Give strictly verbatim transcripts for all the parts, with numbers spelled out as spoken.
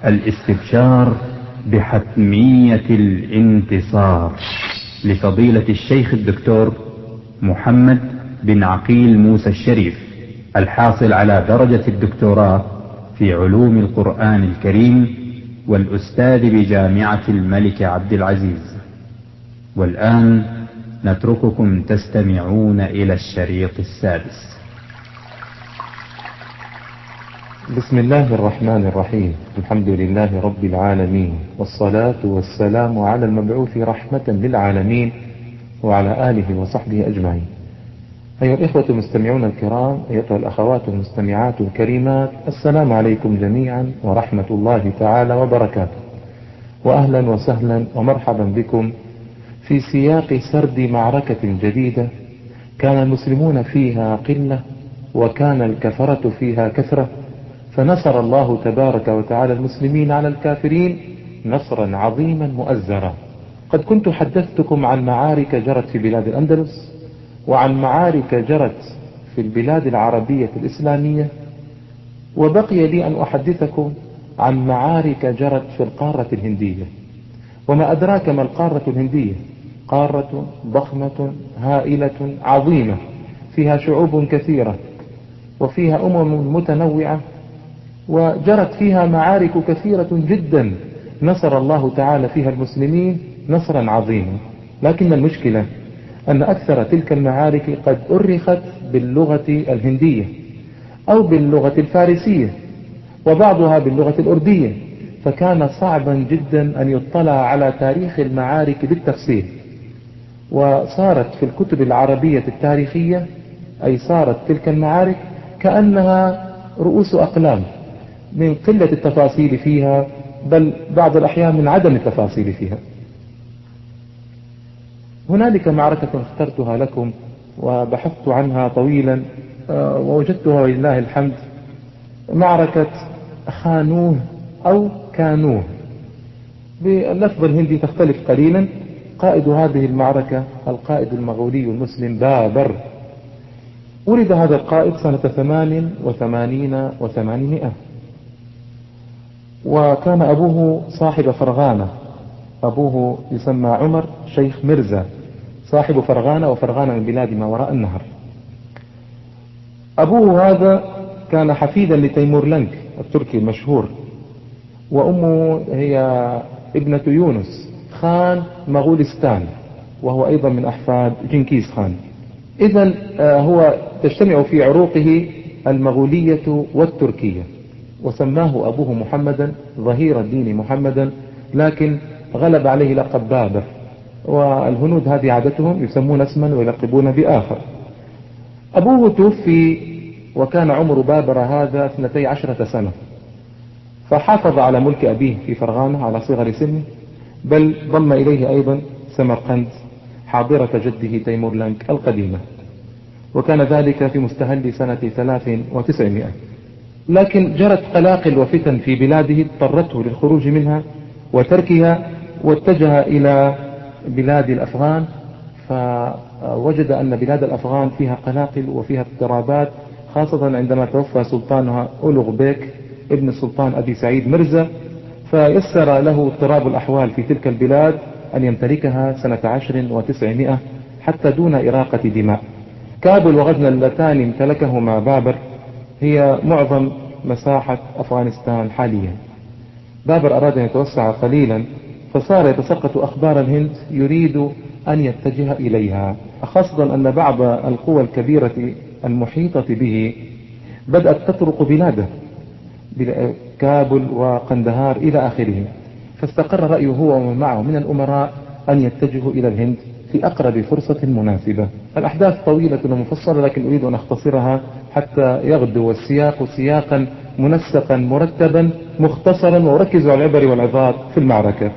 الاستبشار بحتمية الانتصار لفضيلة الشيخ الدكتور محمد بن عقيل موسى الشريف، الحاصل على درجة الدكتوراه في علوم القرآن الكريم والأستاذ بجامعة الملك عبد العزيز. والآن نترككم تستمعون إلى الشريط السادس. بسم الله الرحمن الرحيم. الحمد لله رب العالمين، والصلاة والسلام على المبعوث رحمة للعالمين وعلى آله وصحبه أجمعين. أيها الإخوة المستمعون الكرام، أيها الأخوات المستمعات الكريمات، السلام عليكم جميعا ورحمة الله تعالى وبركاته، وأهلا وسهلا ومرحبا بكم في سياق سرد معركة جديدة كان المسلمون فيها قلة وكان الكفرة فيها كثرة، فنصر الله تبارك وتعالى المسلمين على الكافرين نصرا عظيما مؤزرا. قد كنت حدثتكم عن معارك جرت في بلاد الأندلس، وعن معارك جرت في البلاد العربية الإسلامية، وبقي لي أن أحدثكم عن معارك جرت في القارة الهندية. وما أدراك ما القارة الهندية؟ قارة ضخمة هائلة عظيمة، فيها شعوب كثيرة وفيها أمم متنوعة، وجرت فيها معارك كثيرة جدا نصر الله تعالى فيها المسلمين نصرا عظيما. لكن المشكلة أن أكثر تلك المعارك قد أرخت باللغة الهندية أو باللغة الفارسية، وبعضها باللغة الأردية، فكان صعبا جدا أن يطلع على تاريخ المعارك بالتفصيل. وصارت في الكتب العربية التاريخية، أي صارت تلك المعارك كأنها رؤوس أقلام من قلة التفاصيل فيها، بل بعض الأحيان من عدم التفاصيل فيها. هنالك معركة اخترتها لكم وبحثت عنها طويلا ووجدتها ولله الحمد، معركة خانوه أو كانوه، باللفظ الهندي تختلف قليلا. قائد هذه المعركة القائد المغولي المسلم بابر. ولد هذا القائد سنة ثمان وثمانين وثمانمائة، وكان أبوه صاحب فرغانة. أبوه يسمى عمر شيخ مرزا، صاحب فرغانة، وفرغانة من بلاد ما وراء النهر. أبوه هذا كان حفيدا لتيمور لنك التركي المشهور، وأمه هي ابنة يونس خان مغولستان، وهو أيضا من أحفاد جنكيز خان. إذن هو تجتمع في عروقه المغولية والتركية، وسماه أبوه محمدا ظهير الدين محمدا، لكن غلب عليه لقب بابر. والهنود هذه عادتهم، يسمون اسما ويلقبون بآخر. أبوه توفي وكان عمر بابر هذا اثنتي عشرة سنة، فحافظ على ملك أبيه في فرغانة على صغر سنه، بل ضم إليه أيضا سمرقند حاضرة جده تيمور لنك القديمة، وكان ذلك في مستهل سنة ثلاث وتسعمائة. لكن جرت قلاقل وفتن في بلاده اضطرته للخروج منها وتركها، واتجه إلى بلاد الأفغان، فوجد أن بلاد الأفغان فيها قلاقل وفيها اضطرابات، خاصة عندما توفى سلطانها أولوغ بيك ابن السلطان أبي سعيد مرزا، فيسر له اضطراب الأحوال في تلك البلاد أن يمتلكها سنة عشر وتسعمائة حتى دون إراقة دماء. كابل وغزنة اللتان امتلكهما بابر هي معظم مساحة أفغانستان حاليا. بابر أراد أن يتوسع قليلا، فصار يتسقط أخبار الهند يريد أن يتجه إليها، خاصة أن بعض القوى الكبيرة المحيطة به بدأت تطرق بلاده، كابل وقندهار إلى آخره. فاستقر رأيه هو ومن معه من الأمراء أن يتجهوا إلى الهند في أقرب فرصة مناسبة. الأحداث طويلة ومفصلة، لكن أريد أن أختصرها حتى يغدو السياق سياقا منسقا مرتبا مختصرا، وأركز على العبر والعظات في المعركة.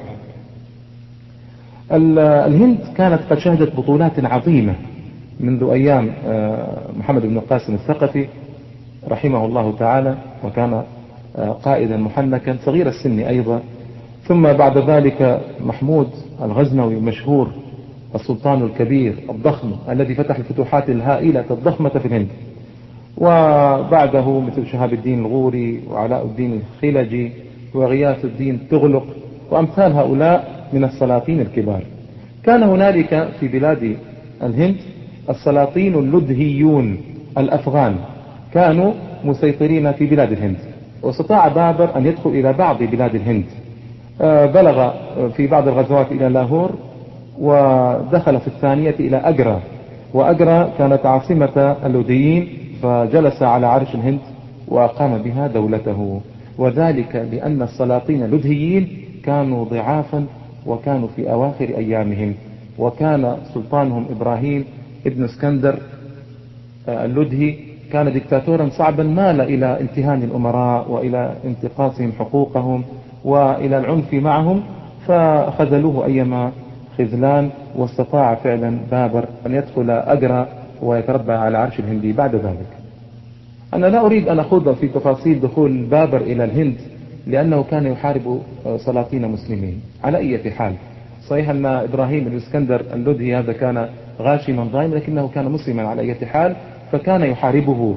الهند كانت قد شهدت بطولات عظيمة منذ أيام محمد بن القاسم الثقفي رحمه الله تعالى، وكان قائدا محنكا صغير السن أيضا. ثم بعد ذلك محمود الغزنوي المشهور، السلطان الكبير الضخم الذي فتح الفتوحات الهائلة الضخمة في الهند. وبعده مثل شهاب الدين الغوري وعلاء الدين الخلجي وغياث الدين تغلق وأمثال هؤلاء من السلاطين الكبار. كان هنالك في بلاد الهند السلاطين اللدهيون الأفغان كانوا مسيطرين في بلاد الهند، واستطاع بابر أن يدخل إلى بعض بلاد الهند. بلغ في بعض الغزوات إلى لاهور، ودخل في الثانية إلى أجرى، وأجرى كانت عاصمة اللوديين، فجلس على عرش الهند وأقام بها دولته، وذلك لأن السلاطين اللدهيين كانوا ضعافا وكانوا في أواخر أيامهم، وكان سلطانهم إبراهيم ابن اسكندر اللدهي كان دكتاتورا صعبا، مال إلى امتهان الأمراء وإلى انتقاصهم حقوقهم وإلى العنف معهم، فخذلوه أيما خذلان، واستطاع فعلا بابر أن يدخل أجرى ويتربع على عرش الهندي بعد ذلك. أنا لا أريد أن أخوض في تفاصيل دخول بابر إلى الهند، لأنه كان يحارب سلاطين مسلمين على أي حال. صحيح أن إبراهيم بن اسكندر اللدهي هذا كان غاشما ضائما، لكنه كان مسلما على أي حال، فكان يحاربه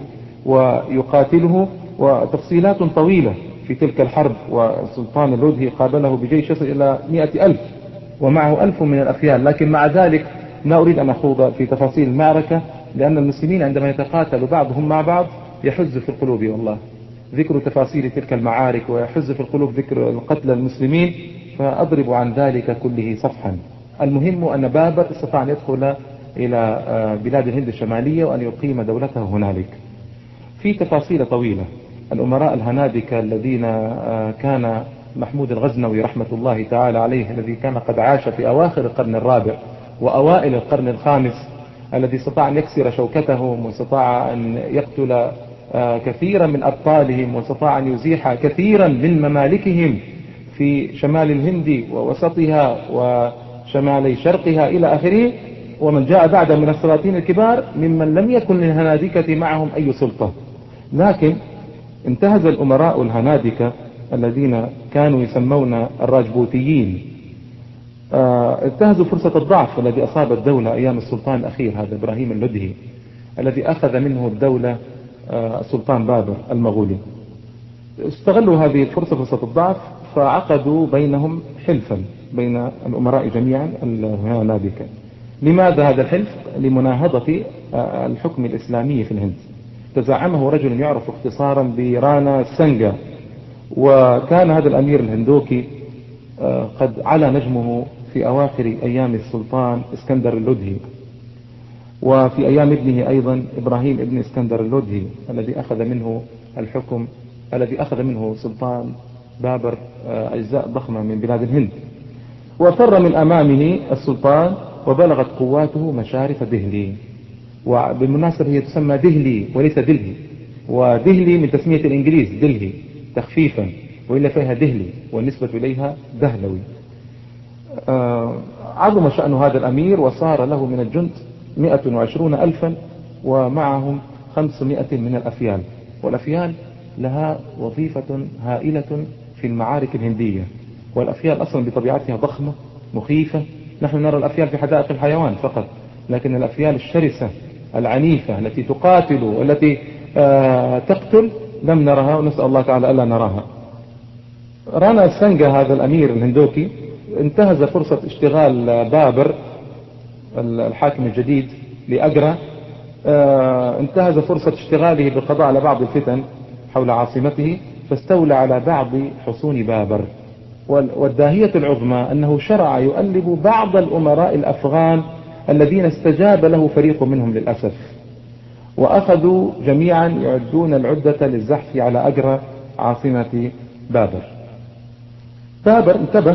ويقاتله، وتفصيلات طويلة في تلك الحرب. وسلطان اللدهي قابله بجيش يصل إلى مئة ألف ومعه ألف من الأفيال، لكن مع ذلك لا أريد أن أخوض في تفاصيل المعركة، لأن المسلمين عندما يتقاتل بعضهم مع بعض يحز في القلوب والله ذكر تفاصيل تلك المعارك، ويحز في القلوب ذكر القتل المسلمين، فأضرب عن ذلك كله صفحا. المهم أن بابر استطاع أن يدخل إلى بلاد الهند الشمالية وأن يقيم دولته هنالك. في تفاصيل طويلة. الأمراء الهنادكة الذين كان محمود الغزنوي رحمة الله تعالى عليه، الذي كان قد عاش في أواخر القرن الرابع وأوائل القرن الخامس، الذي استطاع أن يكسر شوكتهم، واستطاع أن يقتل كثيرا من أبطالهم، واستطاع أن يزيح كثيرا من ممالكهم في شمال الهند ووسطها وشمالي شرقها إلى آخره. ومن جاء بعد من السلاطين الكبار ممن لم يكن للهنادكة معهم أي سلطة، لكن انتهز الأمراء الهنادكة الذين كانوا يسمون الراجبوتيين، انتهزوا فرصة الضعف الذي أصاب الدولة أيام السلطان الأخير هذا إبراهيم اللدهي، الذي أخذ منه الدولة السلطان بابر المغولي. استغلوا هذه الفرصة، فرصة الضعف، فعقدوا بينهم حلفا بين الأمراء جميعا الهنادكة. لماذا هذا الحلف؟ لمناهضة الحكم الإسلامي في الهند. تزعمه رجل يعرف اختصارا برانا سنجا، وكان هذا الأمير الهندوكي قد علا نجمه في أواخر أيام السلطان اسكندر اللدهي، وفي أيام ابنه أيضا إبراهيم ابن اسكندر اللدهي الذي أخذ منه الحكم، الذي أخذ منه سلطان بابر أجزاء ضخمة من بلاد الهند. وفر من أمامه السلطان، وبلغت قواته مشارف دهلي. وبالمناسبة هي تسمى دهلي وليس دلهي، ودهلي من تسمية الإنجليز دلهي تخفيفا، وإلا فيها دهلي والنسبة إليها دهلوي. عظم شأن هذا الأمير، وصار له من الجند مئة وعشرون ألفا، ومعهم خمسمائة من الأفيال. والأفيال لها وظيفة هائلة في المعارك الهندية، والأفيال أصلا بطبيعتها ضخمة مخيفة. نحن نرى الأفيال في حدائق الحيوان فقط، لكن الأفيال الشرسة العنيفة التي تقاتل والتي آه تقتل لم نرها، ونسأل الله تعالى ألا نراها. رانا السنجا هذا الأمير الهندوكي انتهز فرصة اشتغال بابر الحاكم الجديد لأجرى، آه انتهز فرصة اشتغاله بالقضاء على بعض الفتن حول عاصمته، فاستولى على بعض حصون بابر. والداهية العظمى أنه شرع يؤلب بعض الأمراء الأفغان الذين استجاب له فريق منهم للأسف، وأخذوا جميعا يعدون العدة للزحف على أجرى عاصمة بابر. بابر انتبه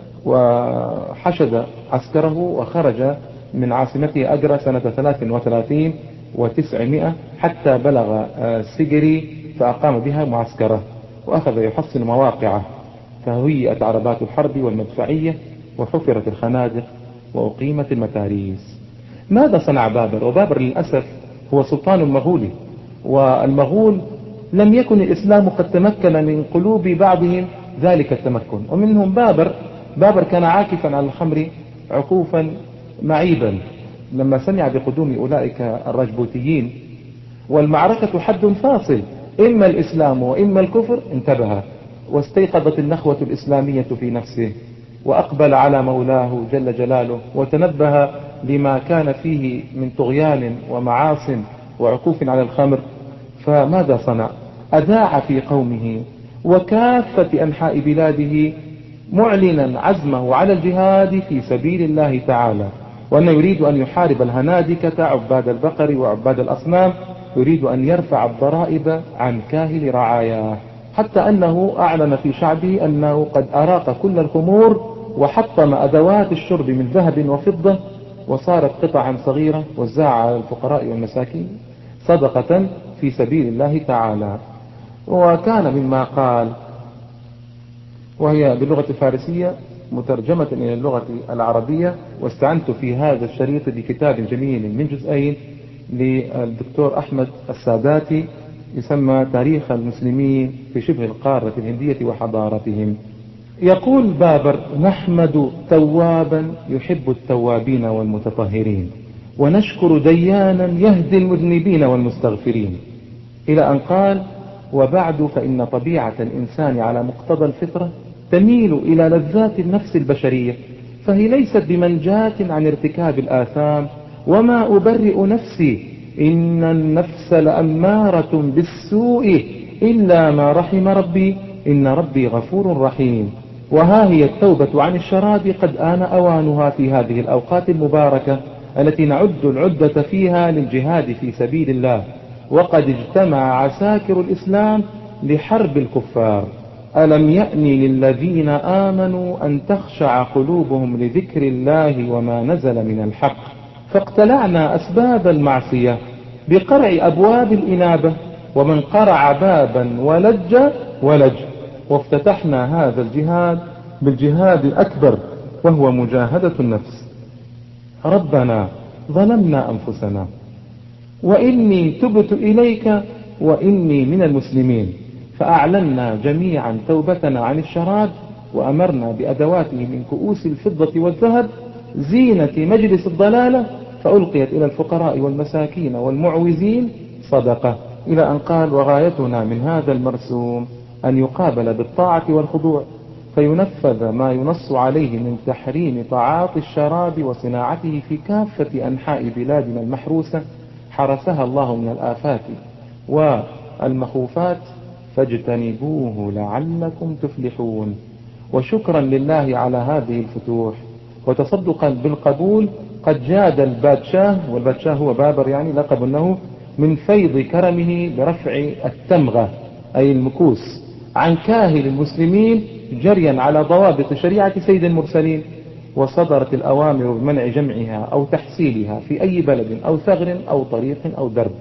وحشد عسكره وخرج من عاصمته أجرى سنة ثلاث وثلاثين وتسعمائة حتى بلغ سجري، فأقام بها معسكره وأخذ يحصن مواقعه، فهيئت عربات الحرب والمدفعية، وحفرت الخنادق، وأقيمت المتاريس. ماذا صنع بابر؟ وبابر للأسف هو سلطان مغولي، والمغول لم يكن الإسلام قد تمكن من قلوب بعضهم ذلك التمكن، ومنهم بابر. بابر كان عاكفا على الخمر عكوفا معيبا، لما سمع بقدوم أولئك الرجبوتيين والمعركة حد فاصل، إما الإسلام وإما الكفر، انتبه واستيقظت النخوة الإسلامية في نفسه وأقبل على مولاه جل جلاله وتنبه لما كان فيه من طغيان ومعاص وعكوف على الخمر، فماذا صنع؟ أذاع في قومه وكافة أنحاء بلاده معلنا عزمه على الجهاد في سبيل الله تعالى، وأنه يريد أن يحارب الهنادكة عباد البقر وعباد الأصنام، يريد أن يرفع الضرائب عن كاهل رعاياه، حتى أنه أعلن في شعبه أنه قد أراق كل الخمور وحطم أدوات الشرب من ذهب وفضة، وصارت قطعا صغيرة وزعها على الفقراء والمساكين صدقة في سبيل الله تعالى. وكان مما قال، وهي باللغة الفارسية مترجمة إلى اللغة العربية، واستعنت في هذا الشريط بكتاب جميل من جزئين للدكتور أحمد الساداتي يسمى تاريخ المسلمين في شبه القارة الهندية وحضارتهم. يقول بابر: نحمد توابا يحب التوابين والمتطهرين، ونشكر ديانا يهدي المذنبين والمستغفرين، إلى أن قال: وبعد فإن طبيعة الإنسان على مقتضى الفطرة تميل إلى لذات النفس البشرية، فهي ليست بمنجاة عن ارتكاب الآثام، وما أبرئ نفسي إن النفس لأمارة بالسوء إلا ما رحم ربي إن ربي غفور رحيم. وها هي التوبة عن الشراب قد آن أوانها في هذه الأوقات المباركة التي نعد العدة فيها للجهاد في سبيل الله، وقد اجتمع عساكر الإسلام لحرب الكفار. ألم يأن للذين آمنوا أن تخشع قلوبهم لذكر الله وما نزل من الحق، فاقتلعنا أسباب المعصية بقرع أبواب الإنابة، ومن قرع بابا ولج ولج، وافتتحنا هذا الجهاد بالجهاد الأكبر وهو مجاهدة النفس. ربنا ظلمنا أنفسنا وإني تبت إليك وإني من المسلمين، فأعلنا جميعا توبتنا عن الشراب، وأمرنا بأدواته من كؤوس الفضة والذهب زينة مجلس الضلالة، فألقيت إلى الفقراء والمساكين والمعوزين صدقة، إلى أن قال: وغايتنا من هذا المرسوم أن يقابل بالطاعة والخضوع، فينفذ ما ينص عليه من تحريم تعاطي الشراب وصناعته في كافة أنحاء بلادنا المحروسة، حرسها الله من الآفات والمخوفات، فاجتنبوه لعلكم تفلحون. وشكرا لله على هذه الفتوح، وتصدقا بالقبول قد جاد البادشاه، والبادشاه هو بابر يعني لقب له، من فيض كرمه برفع التمغة أي المكوس عن كاهل المسلمين جريا على ضوابط شريعة سيد المرسلين، وصدرت الأوامر بمنع جمعها أو تحصيلها في أي بلد أو ثغر أو طريق أو درب،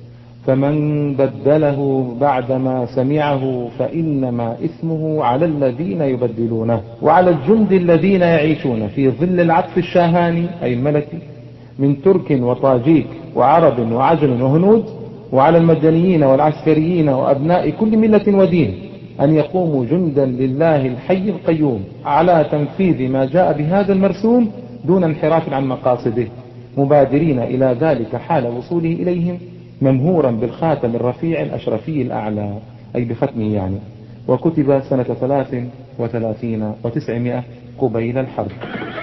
فمن بدله بعدما سمعه فإنما إثمه على الذين يبدلونه، وعلى الجند الذين يعيشون في ظل العطف الشاهاني أي الملكي من ترك وطاجيك وعرب وعجم وهنود، وعلى المدنيين والعسكريين وأبناء كل ملة ودين أن يقوموا جندا لله الحي القيوم على تنفيذ ما جاء بهذا المرسوم دون انحراف عن مقاصده، مبادرين إلى ذلك حال وصوله إليهم، ممهورا بالخاتم الرفيع الأشرفي الأعلى أي بختمه يعني، وكتب سنة ثلاث وثلاثين وتسعمائة قبيل الحرب.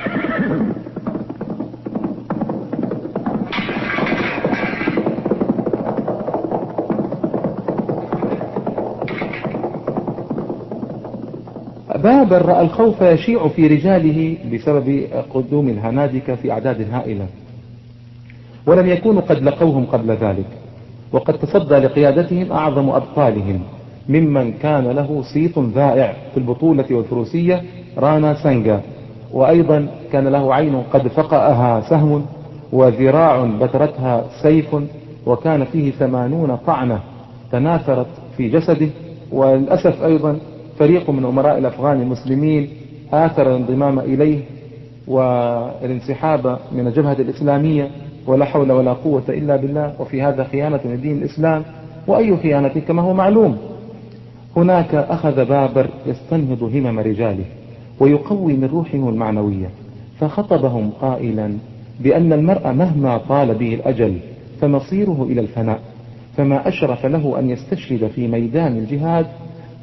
بابر رأى الخوف يشيع في رجاله بسبب قدوم الهنادكة في أعداد هائلة، ولم يكونوا قد لقوهم قبل ذلك، وقد تصدى لقيادتهم أعظم أبطالهم ممن كان له صيت ذائع في البطولة والفروسية، رانا سنجا، وأيضا كان له عين قد فقأها سهم، وذراع بترتها سيف، وكان فيه ثمانون طعنة تناثرت في جسده. وللأسف أيضا فريق من أمراء الأفغان المسلمين آثر الانضمام إليه والانسحاب من الجبهة الإسلامية، ولا حول ولا قوة إلا بالله، وفي هذا خيانة لدين الإسلام، وأي خيانة كما هو معلوم. هناك أخذ بابر يستنهض همم رجاله ويقوي من روحهم المعنوية، فخطبهم قائلا بأن المرء مهما طال به الأجل فمصيره إلى الفناء، فما أشرف له أن يستشهد في ميدان الجهاد،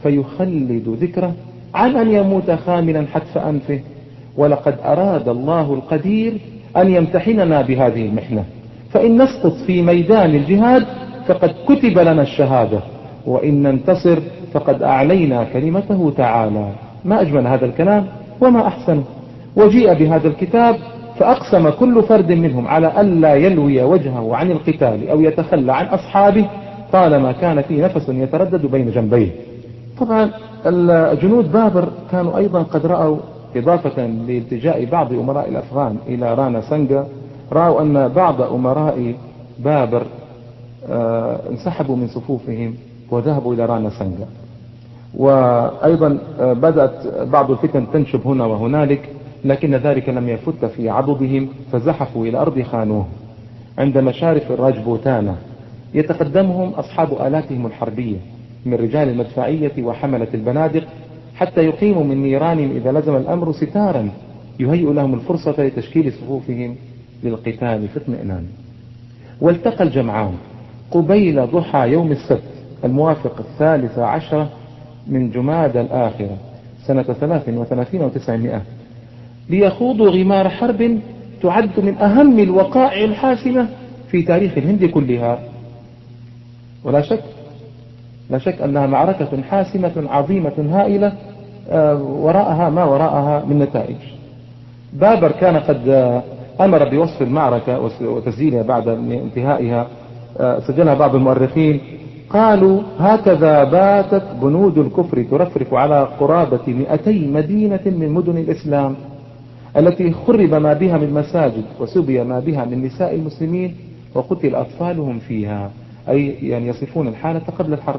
فيخلد ذكره عن أن يموت خاملا حتف أنفه. ولقد أراد الله القدير أن يمتحننا بهذه المحنة، فإن نسقط في ميدان الجهاد فقد كتب لنا الشهادة، وإن ننتصر فقد أعلينا كلمته تعالى. ما أجمل هذا الكلام وما أحسنه. وجيء بهذا الكتاب فأقسم كل فرد منهم على ألا يلوي وجهه عن القتال أو يتخلى عن أصحابه طالما كان فيه نفس يتردد بين جنبيه. طبعا الجنود بابر كانوا أيضا قد رأوا، إضافة لالتجاء بعض أمراء الأفغان إلى رانا سنغا، رأوا أن بعض أمراء بابر آه انسحبوا من صفوفهم وذهبوا إلى رانا سنغا. وأيضا آه بدأت بعض الفتن تنشب هنا وهنالك، لكن ذلك لم يفت في عضدهم، فزحفوا إلى أرض خانوه عند مشارف الراجبوتانا. يتقدمهم أصحاب آلاتهم الحربية من رجال المدفعية وحملة البنادق، حتى يقيموا من نيرانهم إذا لزم الأمر ستارا يهيئ لهم الفرصة لتشكيل صفوفهم للقتال في اطمئنان. والتقى الجمعان قبيل ضحى يوم السبت الموافق الثالث عشر من جماد الآخرة سنة ثلاث وثلاثين وتسعمائة ليخوضوا غمار حرب تعد من أهم الوقائع الحاسمة في تاريخ الهند كلها. ولا شك لا شك أنها معركة حاسمة عظيمة هائلة وراءها ما وراءها من نتائج. بابر كان قد أمر بوصف المعركة وتسجيلها بعد انتهائها، سجلها بعض المؤرخين، قالوا: هكذا باتت بنود الكفر ترفرف على قرابة مئتي مدينة من مدن الإسلام التي خرب ما بها من مساجد وسبي ما بها من نساء المسلمين وقتل أطفالهم فيها، أي يعني يصفون الحالة قبل الحرب.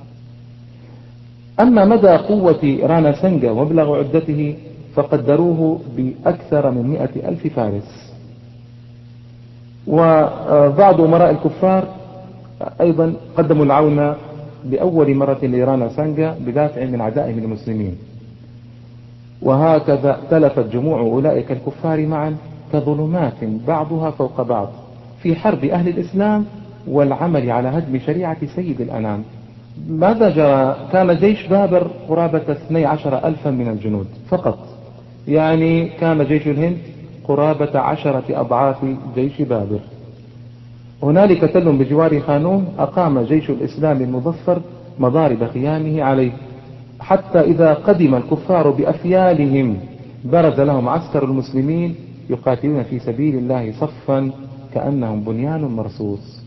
أما مدى قوة رانا سنغا ومبلغ عدته فقدروه بأكثر من مئة ألف فارس. وبعض أمراء الكفار أيضا قدموا العون لأول مرة لرانا سنغا بدافع من عدائهم المسلمين. وهكذا تلفت جموع أولئك الكفار معا كظلمات بعضها فوق بعض في حرب أهل الإسلام والعمل على هدم شريعة سيد الأنام. ماذا جرى؟ كان جيش بابر قرابة اثني عشر ألفا من الجنود فقط، يعني كان جيش الهند قرابة عشرة أضعاف جيش بابر. هنالك تل بجوار خانوه أقام جيش الإسلام المظفر مضارب خيامه عليه، حتى إذا قدم الكفار بأفيالهم برز لهم عسكر المسلمين يقاتلون في سبيل الله صفا كأنهم بنيان مرصوص.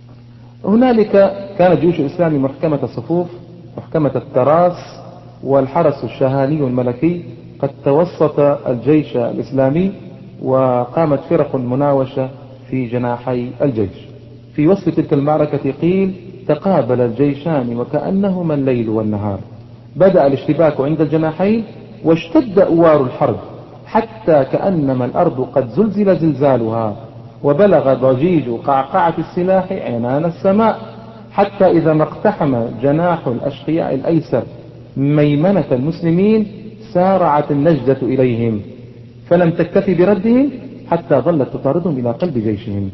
هنالك كان جيوش الإسلام محكمة الصفوف محكمة التراس، والحرس الشهاني الملكي قد توسط الجيش الإسلامي، وقامت فرق مناوشة في جناحي الجيش. في وصف تلك المعركة قيل: تقابل الجيشان وكأنهما الليل والنهار، بدأ الاشتباك عند الجناحين واشتد أوار الحرب حتى كأنما الأرض قد زلزل زلزالها، وبلغ ضجيج قعقعة السلاح عنان السماء، حتى إذا ما اقتحم جناح الأشقياء الأيسر ميمنة المسلمين سارعت النجدة إليهم، فلم تكتفي بردهم حتى ظلت تطاردهم إلى قلب جيشهم.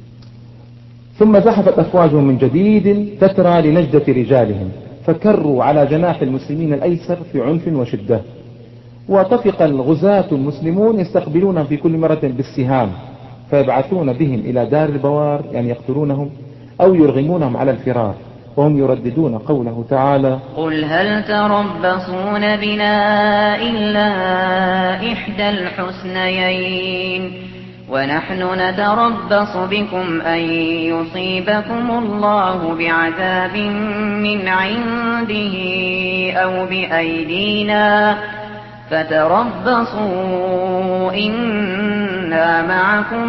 ثم زحفت أفواجهم من جديد تترى لنجدة رجالهم، فكروا على جناح المسلمين الأيسر في عنف وشدة، وطفق الغزاة المسلمون يستقبلونهم في كل مرة بالسهام، فيبعثون بهم إلى دار البوار، يعني يقتلونهم أو يرغمونهم على الفرار، وهم يرددون قوله تعالى: قل هل تربصون بنا إلا إحدى الحسنيين ونحن نتربص بكم أن يصيبكم الله بعذاب من عنده أو بأيدينا فتربصوا إنا معكم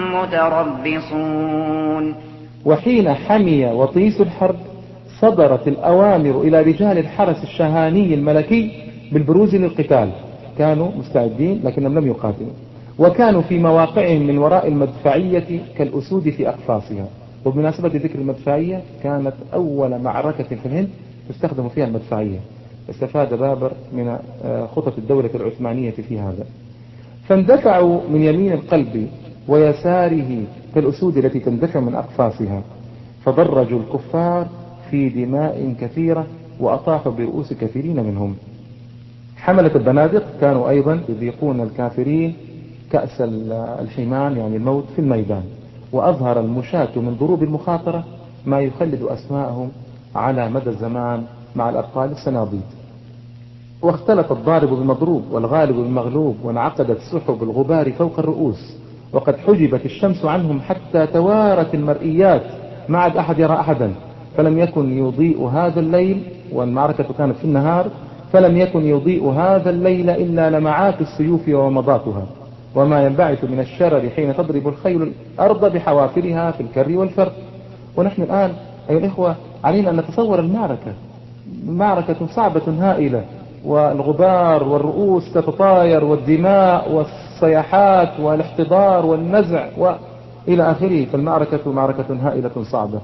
متربصون. وحين حمي وطيس الحرب صدرت الأوامر إلى رجال الحرس الشهاني الملكي بالبروز للقتال. كانوا مستعدين لكنهم لم يقاتلوا، وكانوا في مواقعهم من وراء المدفعية كالأسود في أقفاصها. وبمناسبة ذكر المدفعية، كانت أول معركة في الهند تستخدم فيها المدفعية، استفاد بابر من خطط الدولة العثمانية في هذا. فاندفعوا من يمين القلب ويساره كالأسود التي تندفع من أقفاصها، فضرجوا الكفار في دماء كثيرة وأطاحوا برؤوس كثيرين منهم. حملة البنادق كانوا أيضا يذيقون الكافرين كأس الحمان يعني الموت في الميدان. وأظهر المشاة من ضروب المخاطرة ما يخلد أسماءهم على مدى الزمان مع الأبطال الصناديد. واختلط الضارب بالمضروب والغالب بالمغلوب، وانعقدت سحب الغبار فوق الرؤوس، وقد حجبت الشمس عنهم حتى توارت المرئيات، ما عاد أحد يرى أحدا. فلم يكن يضيء هذا الليل، والمعركة كانت في النهار، فلم يكن يضيء هذا الليل إلا لمعات السيوف ومضاتها، وما ينبعث من الشرر حين تضرب الخيل الأرض بحوافرها في الكر والفر. ونحن الآن أيها الإخوة علينا أن نتصور المعركة، معركة صعبة هائلة، والغبار والرؤوس تتطاير والدماء والصيحات والاحتضار والنزع وإلى آخره. فالمعركة معركة هائلة صعبة.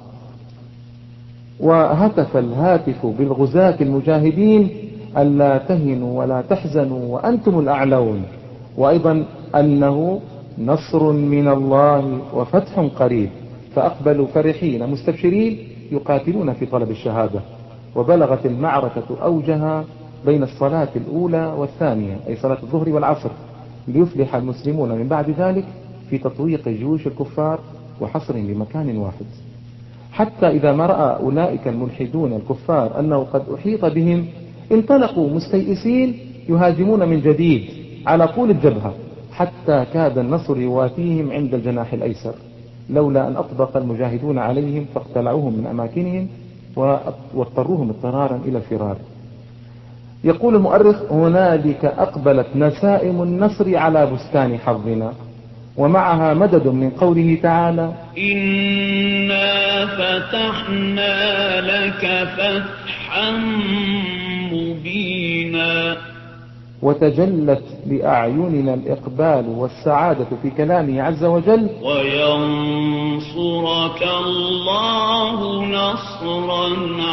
وهتف الهاتف بالغزاة المجاهدين ألا تهنوا ولا تحزنوا وأنتم الأعلون، وأيضا أنه نصر من الله وفتح قريب. فأقبلوا فرحين مستبشرين يقاتلون في طلب الشهادة. وبلغت المعركة أوجها بين الصلاة الأولى والثانية، أي صلاة الظهر والعصر، ليفلح المسلمون من بعد ذلك في تطويق جيوش الكفار وحصرهم بمكان واحد. حتى إذا ما رأى أولئك الملحدون الكفار أنه قد أحيط بهم، انطلقوا مستيئسين يهاجمون من جديد على طول الجبهة، حتى كاد النصر يوافيهم عند الجناح الأيسر، لولا أن أطبق المجاهدون عليهم فاقتلعوهم من أماكنهم واضطروهم اضطرارا إلى الفرار. يقول المؤرخ: هنالك أقبلت نسائم النصر على بستان حظنا، ومعها مدد من قوله تعالى: إنا فتحنا لك فتحا مبينا. وتجلت لأعيننا الإقبال والسعادة في كلامه عز وجل: وينصرك الله نصرا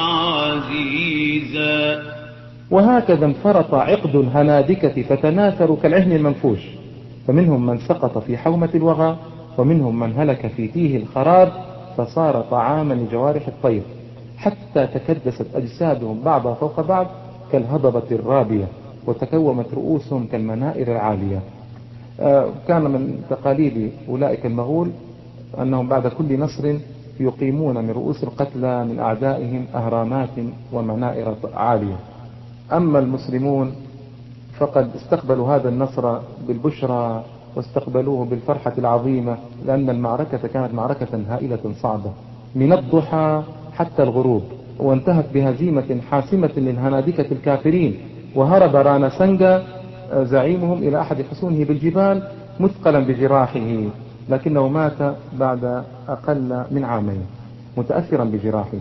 عزيزا. وهكذا انفرط عقد الهنادكة فتناثروا كالعهن المنفوش، فمنهم من سقط في حومة الوغى، ومنهم من هلك في تيه الخراب، فصار طعاما لجوارح الطير، حتى تكدست أجسادهم بعضها فوق بعض كالهضبة الرابية، وتكومت رؤوسهم كالمنائر العالية. آه كان من تقاليد أولئك المغول أنهم بعد كل نصر يقيمون من رؤوس القتلى من أعدائهم أهرامات ومنائر عالية. أما المسلمون فقد استقبلوا هذا النصر بالبشرى، واستقبلوه بالفرحة العظيمة، لأن المعركة كانت معركة هائلة صعبة من الضحى حتى الغروب، وانتهت بهزيمة حاسمة للهنادكة الكافرين. وهرب رانا سنجا زعيمهم إلى أحد حصونه بالجبال مثقلا بجراحه، لكنه مات بعد أقل من عامين متأثرا بجراحه.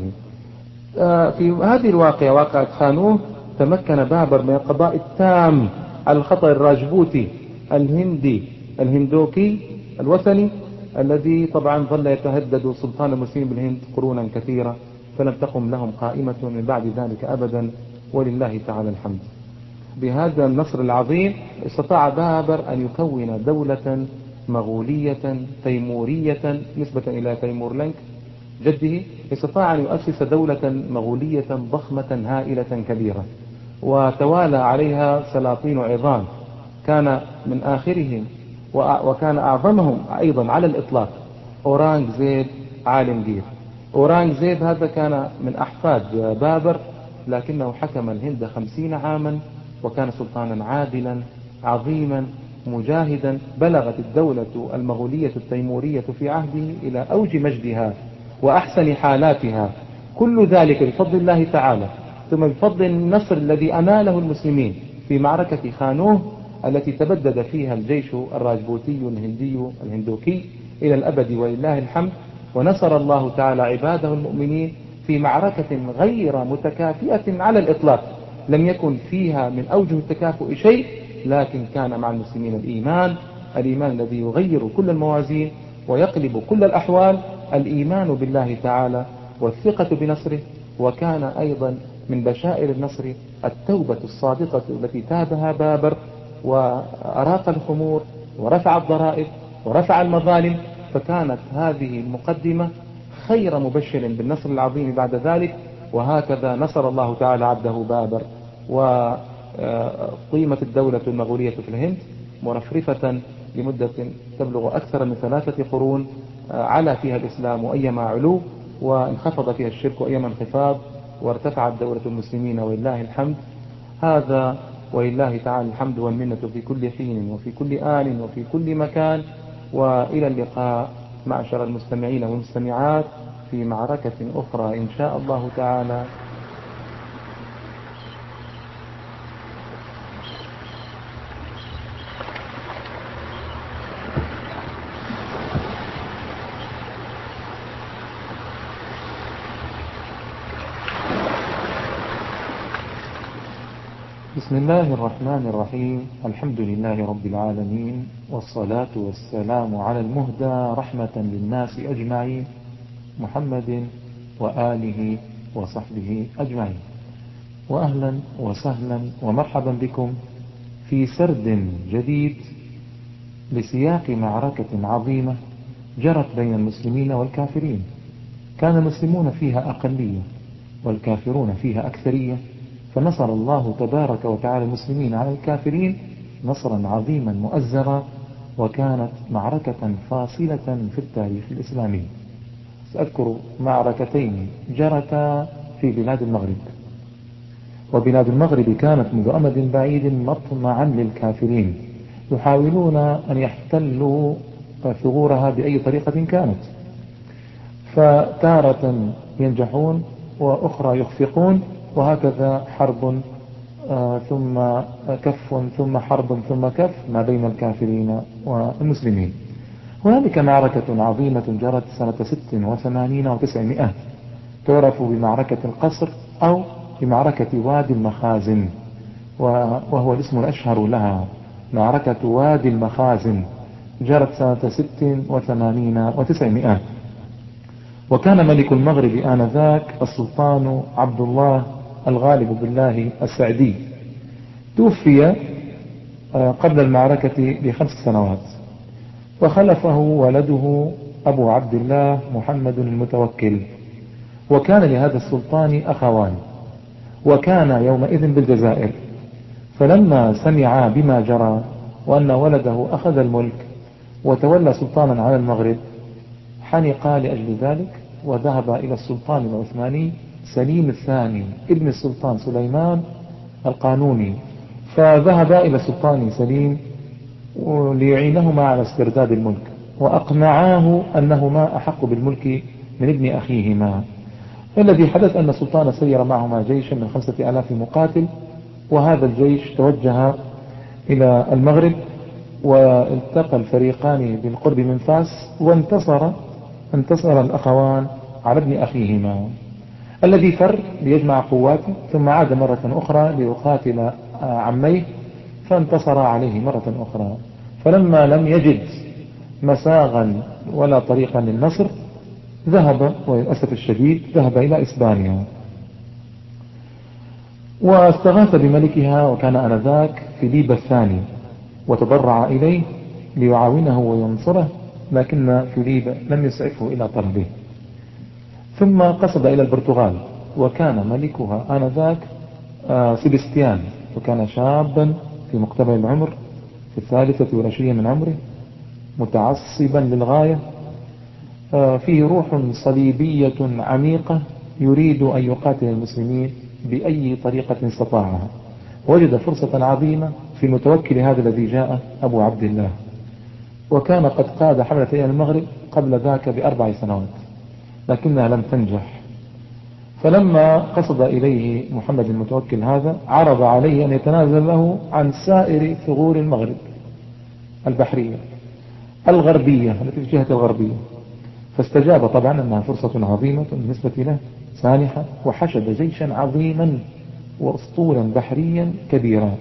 في هذه الواقعة، واقعة خانوه، تمكن بابر من القضاء التام على الخطر الراجبوتي الهندي الهندوكي الوثني، الذي طبعا ظل يتهدد سلطان المسلمين بالهند قرونا كثيرة، فلم تقم لهم قائمة من بعد ذلك أبدا، ولله تعالى الحمد. بهذا النصر العظيم استطاع بابر أن يكون دولة مغولية تيمورية نسبة إلى تيمور لنك جده. استطاع أن يؤسس دولة مغولية ضخمة هائلة كبيرة، وتوالى عليها سلاطين عظام، كان من آخرهم وكان أعظمهم أيضا على الإطلاق أورانج زيب عالمجير. أورانج زيب هذا كان من أحفاد بابر، لكنه حكم الهند خمسين عاما، وكان سلطانا عادلا عظيما مجاهدا. بلغت الدولة المغولية التيمورية في عهده إلى أوج مجدها وأحسن حالاتها، كل ذلك بفضل الله تعالى، ثم بفضل النصر الذي أناله المسلمين في معركة خانوه، التي تبدد فيها الجيش الراجبوتي الهندي الهندوكي إلى الأبد ولله الحمد. ونصر الله تعالى عباده المؤمنين في معركة غير متكافئة على الإطلاق، لم يكن فيها من أوجه التكافؤ شيء، لكن كان مع المسلمين الإيمان، الإيمان الذي يغير كل الموازين ويقلب كل الأحوال، الإيمان بالله تعالى والثقة بنصره. وكان أيضا من بشائر النصر التوبة الصادقة التي تابها بابر، وأراق الخمور ورفع الضرائب ورفع المظالم. فكانت هذه المقدمة خير مبشر بالنصر العظيم بعد ذلك. وهكذا نصر الله تعالى عبده بابر، وقيمت الدولة المغولية في الهند مرفرفة لمدة تبلغ أكثر من ثلاثة قرون، على فيها الإسلام أيما علو، وانخفض فيها الشرك أيما انخفاض، وارتفعت دولة المسلمين ولله الحمد. هذا ولله تعالى الحمد والمنة في كل حين وفي كل آن وفي كل مكان. وإلى اللقاء معشر المستمعين والمستمعات في معركة أخرى إن شاء الله تعالى. بسم الله الرحمن الرحيم. الحمد لله رب العالمين، والصلاة والسلام على المهدى رحمة للناس أجمعين، محمد وآله وصحبه أجمعين. وأهلا وسهلا ومرحبا بكم في سرد جديد لسياق معركة عظيمة جرت بين المسلمين والكافرين. كان المسلمون فيها أقلية والكافرون فيها أكثرية، فنصر الله تبارك وتعالى المسلمين على الكافرين نصرا عظيما مؤزرا، وكانت معركة فاصلة في التاريخ الإسلامي. سأذكر معركتين جرتا في بلاد المغرب. وبلاد المغرب كانت منذ أمد بعيد مطمعا للكافرين، يحاولون أن يحتلوا ثغورها بأي طريقة كانت، فتارة ينجحون وأخرى يخفقون، وهكذا حرب آه ثم كف ثم حرب ثم كف ما بين الكافرين والمسلمين. هنالك معركة عظيمة جرت سنة ست وثمانين وتسعمائة، تعرف بمعركة القصر أو بمعركة وادي المخازن، وهو الاسم الأشهر لها، معركة وادي المخازن، جرت سنة ست وثمانين وتسعمائة. وكان ملك المغرب آنذاك السلطان عبد الله الغالب بالله السعدي، توفي قبل المعركة بخمس سنوات، وخلفه ولده أبو عبد الله محمد المتوكل. وكان لهذا السلطان أخوان، وكان يومئذ بالجزائر. فلما سمع بما جرى وأن ولده أخذ الملك وتولى سلطانا على المغرب، حنق لأجل ذلك وذهب إلى السلطان العثماني سليم الثاني ابن السلطان سليمان القانوني، فذهب إلى السلطان سليم ليعينهما على استرداد الملك، وأقنعاه أنهما أحق بالملك من ابن أخيهما. الذي حدث أن السلطان سير معهما جيشا من خمسة آلاف مقاتل، وهذا الجيش توجه إلى المغرب، والتقى الفريقان بالقرب من فاس، وانتصر انتصر الأخوان على ابن أخيهما الذي فر ليجمع قواته، ثم عاد مرة أخرى ليقاتل عميه فانتصر عليه مرة أخرى. فلما لم يجد مساغا ولا طريقا للنصر، ذهب وللأسف الشديد ذهب إلى إسبانيا، واستغاث بملكها، وكان آنذاك فيليب الثاني، وتضرع إليه ليعاونه وينصره، لكن فيليب لم يسعفه إلى طلبه. ثم قصد إلى البرتغال، وكان ملكها آنذاك سيبستيان، وكان شابا في مقتبل العمر في الثالثة والعشرين من عمره، متعصبا للغاية، فيه روح صليبية عميقة، يريد أن يقاتل المسلمين بأي طريقة استطاعها. وجد فرصة عظيمة في المتوكل هذا الذي جاء أبو عبد الله، وكان قد قاد حملة إلى المغرب قبل ذاك بأربع سنوات لكنها لم تنجح. فلما قصد إليه محمد المتوكل هذا، عرض عليه أن يتنازل له عن سائر ثغور المغرب البحرية الغربية التي في الجهة الغربية، فاستجاب طبعا أنها فرصة عظيمة بالنسبة له سانحة، وحشد جيشا عظيما وأسطولا بحريا كبيرا.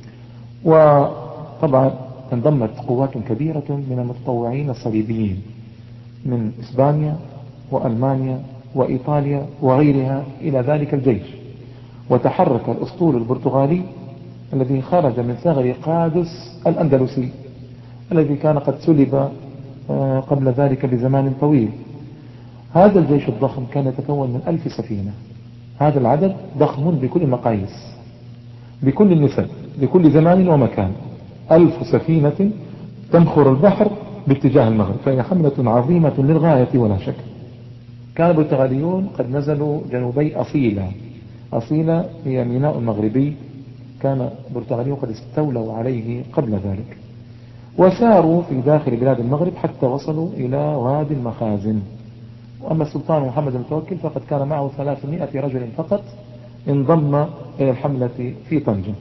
وطبعا انضمت قوات كبيرة من المتطوعين الصليبيين من إسبانيا وألمانيا وإيطاليا وغيرها إلى ذلك الجيش، وتحرك الأسطول البرتغالي الذي خرج من ثغر قادس الأندلسي الذي كان قد سلب قبل ذلك بزمان طويل. هذا الجيش الضخم كان يتكون من ألف سفينة، هذا العدد ضخم بكل المقاييس بكل النسب بكل زمان ومكان. ألف سفينة تنخر البحر باتجاه المغرب، فهي حملة عظيمة للغاية ولا شك. كان البرتغاليون قد نزلوا جنوبي أصيلة. أصيلة هي ميناء مغربي كان البرتغاليون قد استولوا عليه قبل ذلك، وساروا في داخل بلاد المغرب حتى وصلوا إلى وادي المخازن. وأما السلطان محمد المتوكل فقد كان معه ثلاثمائة رجل فقط انضم إلى الحملة في طنجة.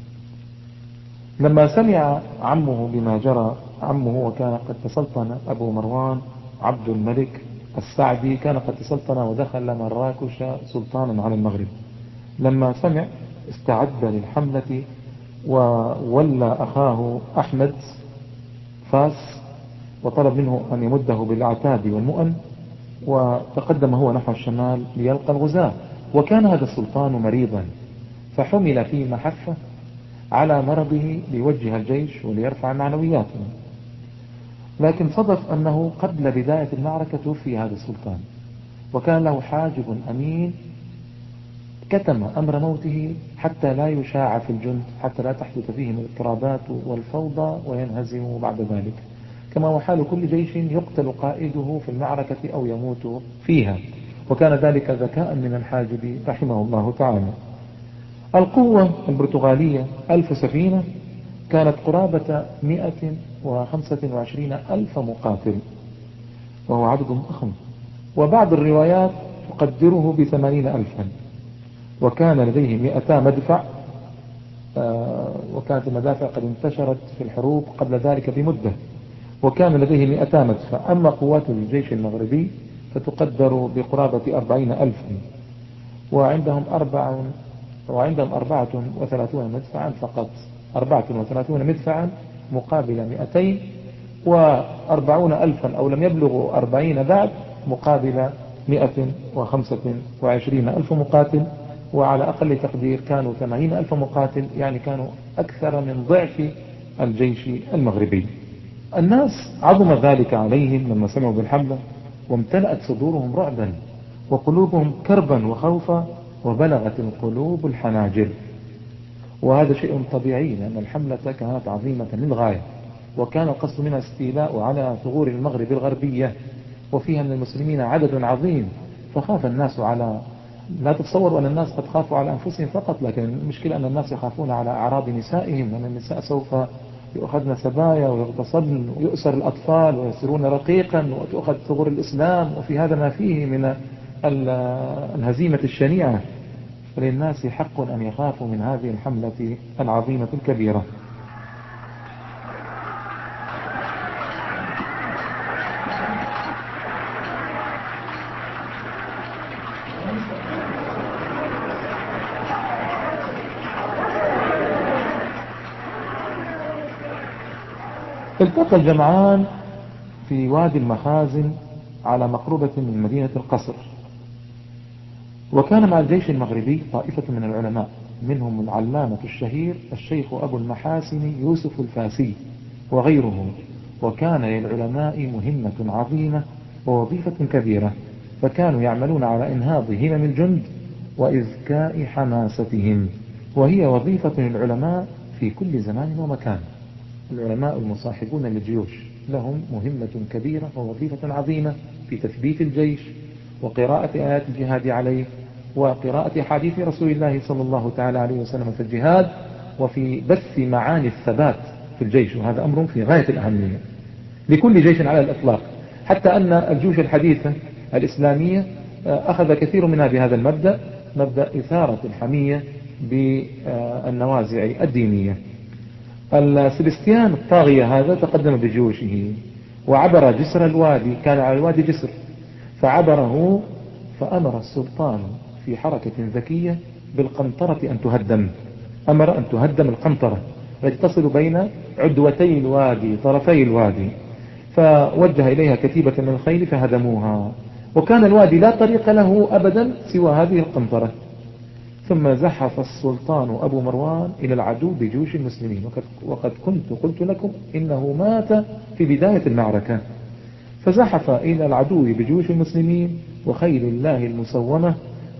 لما سمع عمه بما جرى، عمه وكان قد تسلطن أبو مروان عبد الملك السعدي كان قد تسلطن ودخل مراكش سلطانا على المغرب، لما سمع استعد للحملة وولى أخاه أحمد فاس وطلب منه أن يمده بالعتاد والمؤن، وتقدم هو نحو الشمال ليلقى الغزاة. وكان هذا السلطان مريضا فحمل في محفة على مرضه ليوجه الجيش وليرفع معنوياته، لكن صدف أنه قبل بداية المعركة توفي هذا السلطان، وكان له حاجب أمين كتم أمر موته حتى لا يشاع في الجند، حتى لا تحدث فيهم الاضطرابات والفوضى وينهزموا بعد ذلك، كما هو حال كل جيش يقتل قائده في المعركة أو يموت فيها. وكان ذلك ذكاء من الحاجب رحمه الله تعالى. القوة البرتغالية ألف سفينة كانت قرابة مئة وخمسة وعشرين ألف مقاتل، وهو عدد ضخم، وبعض الروايات تقدره بثمانين ألفا. وكان لديه مئتا مدفع، وكانت المدافع قد انتشرت في الحروب قبل ذلك بمدة، وكان لديه مئتا مدفع. أما قوات الجيش المغربي فتقدر بقرابة أربعين ألفا، وعندهم أربع وعندهم أربعة وثلاثون مدفعا فقط، أربعة وثلاثون مدفعا مقابل مئتين، وأربعون ألفا أو لم يبلغوا أربعين بعد مقابل مئة وخمسة وعشرين ألف مقاتل، وعلى أقل تقدير كانوا ثمانين ألف مقاتل، يعني كانوا أكثر من ضعف الجيش المغربي. الناس عظم ذلك عليهم لما سمعوا بالحملة، وامتلأت صدورهم رعبا وقلوبهم كربا وخوفا، وبلغت القلوب الحناجر. وهذا شيء طبيعي لأن الحملة كانت عظيمة للغاية، وكان القصد منها استيلاء على ثغور المغرب الغربية، وفيها من المسلمين عدد عظيم، فخاف الناس على، لا تتصور أن الناس قد خافوا على أنفسهم فقط، لكن المشكلة أن الناس يخافون على أعراض نسائهم، لأن النساء سوف يؤخذن سبايا ويغتصبن ويؤسر الأطفال ويصيرون رقيقا وتؤخذ ثغور الإسلام، وفي هذا ما فيه من الهزيمة الشنيعة. فللناس حق أن يخافوا من هذه الحملة العظيمة الكبيرة. التقى الجمعان في وادي المخازن على مقربة من مدينة القصر، وكان مع الجيش المغربي طائفة من العلماء، منهم العلامة الشهير الشيخ أبو المحاسن يوسف الفاسي وغيره. وكان للعلماء مهمة عظيمة ووظيفة كبيرة، فكانوا يعملون على إنهاض همم الجند وإذكاء حماستهم، وهي وظيفة للعلماء في كل زمان ومكان. العلماء المصاحبون للجيوش لهم مهمة كبيرة ووظيفة عظيمة في تثبيت الجيش وقراءة آيات الجهاد عليه، وقراءة حديث رسول الله صلى الله تعالى عليه وسلم في الجهاد، وفي بث معاني الثبات في الجيش، وهذا أمر في غاية الأهمية لكل جيش على الإطلاق، حتى أن الجيوش الحديثة الإسلامية أخذ كثير منها بهذا المبدأ، مبدأ إثارة الحمية بالنوازع الدينية. السبستيان الطاغية هذا تقدم بجيوشه وعبر جسر الوادي، كان على الوادي جسر فعبره، فأمر السلطان في حركة ذكية بالقنطرة أن تهدم، أمر أن تهدم القنطرة التي تصل بين عدوتي الوادي طرفي الوادي، فوجه إليها كتيبة من الخيل فهدموها، وكان الوادي لا طريق له أبدا سوى هذه القنطرة. ثم زحف السلطان أبو مروان إلى العدو بجيوش المسلمين، وقد, وقد كنت قلت لكم إنه مات في بداية المعركة، فزحف إلى العدو بجيوش المسلمين وخيل الله المسومة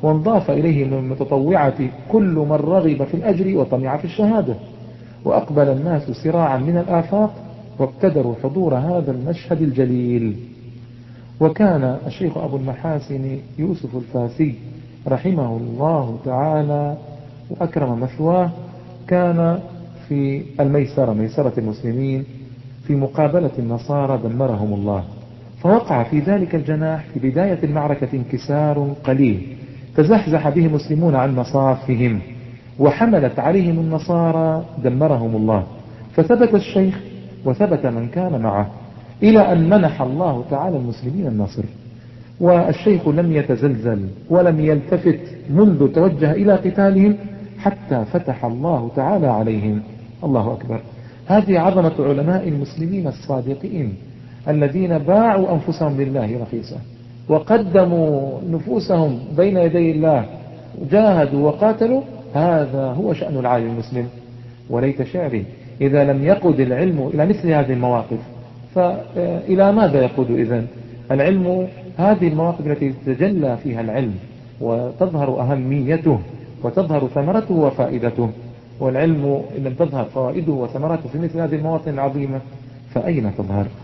وانضاف إليه من المتطوعة كل من رغب في الأجر وطمع في الشهادة. وأقبل الناس سراعا من الآفاق وابتدروا حضور هذا المشهد الجليل. وكان الشيخ أبو المحاسن يوسف الفاسي رحمه الله تعالى وأكرم مثواه كان في الميسرة، ميسرة المسلمين، في مقابلة النصارى دمرهم الله. فوقع في ذلك الجناح في بداية المعركة انكسار قليل تزحزح به المسلمون عن مصافهم، وحملت عليهم النصارى دمرهم الله. فثبت الشيخ وثبت من كان معه إلى أن منح الله تعالى المسلمين النصر. والشيخ لم يتزلزل ولم يلتفت منذ توجه إلى قتالهم حتى فتح الله تعالى عليهم. الله أكبر. هذه عظمة علماء المسلمين الصادقين الذين باعوا أنفسهم لله رخيصة وقدموا نفوسهم بين يدي الله، جاهدوا وقاتلوا. هذا هو شأن العالم المسلم. وليت شعري إذا لم يقود العلم إلى مثل هذه المواقف فإلى ماذا يقود إذن؟ العلم هذه المواقف التي تتجلى فيها العلم وتظهر أهميته وتظهر ثمرته وفائدته. والعلم إن لم تظهر فوائده وثمرته في مثل هذه المواطن العظيمة فأين تظهر؟